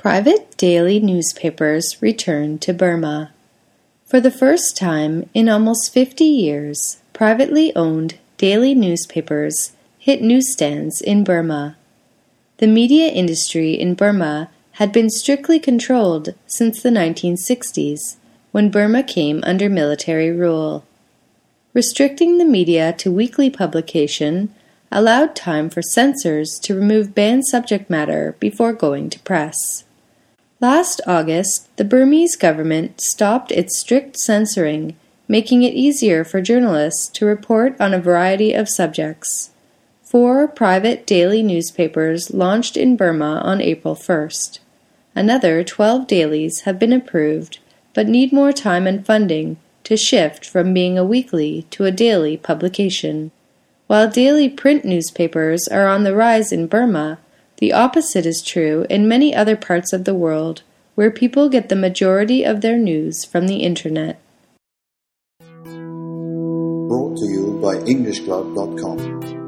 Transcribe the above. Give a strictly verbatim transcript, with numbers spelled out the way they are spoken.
Private daily newspapers returned to Burma. For the first time in almost fifty years, privately owned daily newspapers hit newsstands in Burma. The media industry in Burma had been strictly controlled since the nineteen sixties, when Burma came under military rule. Restricting the media to weekly publication allowed time for censors to remove banned subject matter before going to press. Last August, the Burmese government stopped its strict censoring, making it easier for journalists to report on a variety of subjects. Four private daily newspapers launched in Burma on April first. Another twelve dailies have been approved, but need more time and funding to shift from being a weekly to a daily publication. While daily print newspapers are on the rise in Burma, the opposite is true in many other parts of the world, where people get the majority of their news from the Internet. Brought to you by English Club dot com